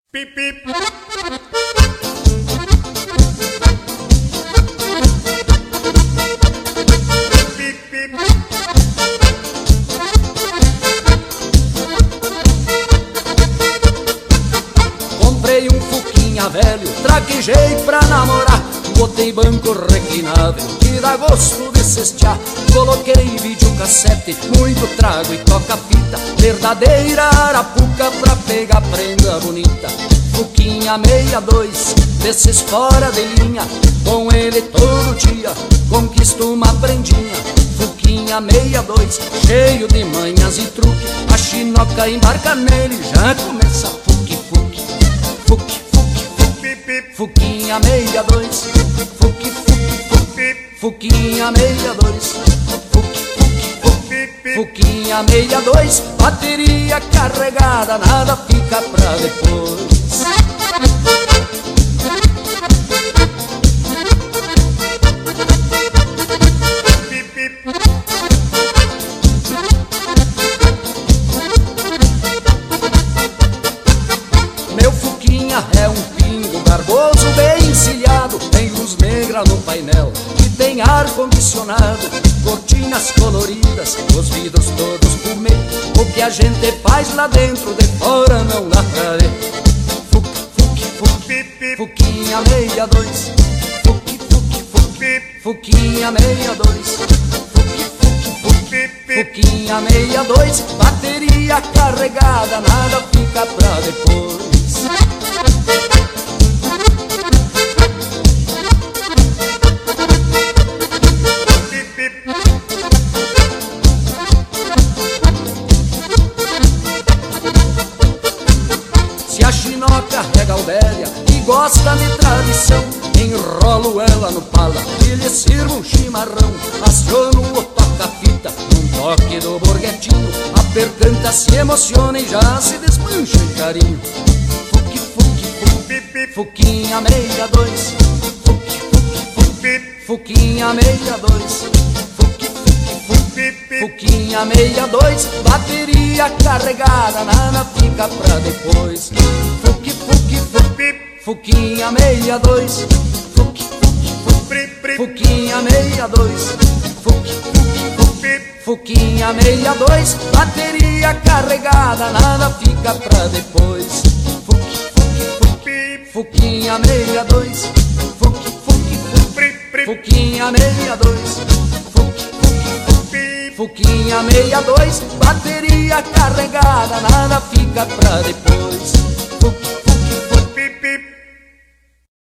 Pip, pip. Pip, pip. Comprei um Fuquinha velho, traquejei pra namorar. Botei banco reclinável, que dá gosto de cestear. Coloquei videocassete, muito trago e toca-fita. Verdadeira arapuca pra pegar prenda bonita. Fuquinha 62, desses fora de linha. Com ele todo dia, conquisto uma prendinha. Fuquinha 62, cheio de manhas e truque. A chinoca embarca nele, já começa fuque, fuque. Fuque, fuque, fuque. Fuquinha 62, fuque, fuque, fuque. Fuquinha 62, fuque, fuque, fuque. Fuquinha 62, bateria carregada, nada fica pra depois. Meu Fuquinha é um pingo garboso, bem encilhado. Tem luz negra no painel e tem ar-condicionado. Cortinas coloridas, os vidros todos fumê. O que a gente faz lá dentro, de fora não dá pra ver. Fuque, fuque, fuque. Fuquinha 62, fuque, fuque, fuque. Fuquinha 62, fuque, fuque, fuque. Fuquinha 62, bateria carregada, nada fica pra depois. Se a chinoca é gaudéria e gosta de tradição, enrolo ela no pala e lhe sirvo um chimarrão. Aciono o toca-fita num toque do borguetinho. A percanta se emociona e já se desmancha em carinho. Fuque, fuque, fuque. Fuquinha 62, fuque, fuque, fuque. Fuquinha 62, fuque, fuque, fuque. Fuquinha 62, bateria carregada, nada fica pra depois. Fuque, fuque, fuque. Fuquinha 62, fuque, fuque, fuque. Fuquinha 62, fuque, fuque, fuque. Fuquinha 62, bateria carregada, nada fica pra depois. Fuque, fuque, fuque. Fuquinha 62, fuque, fuque, fuque. Fuquinha 62, fuque, fuque, fuque. Fuquinha 62, bateria carregada, nada fica pra depois. Fuque,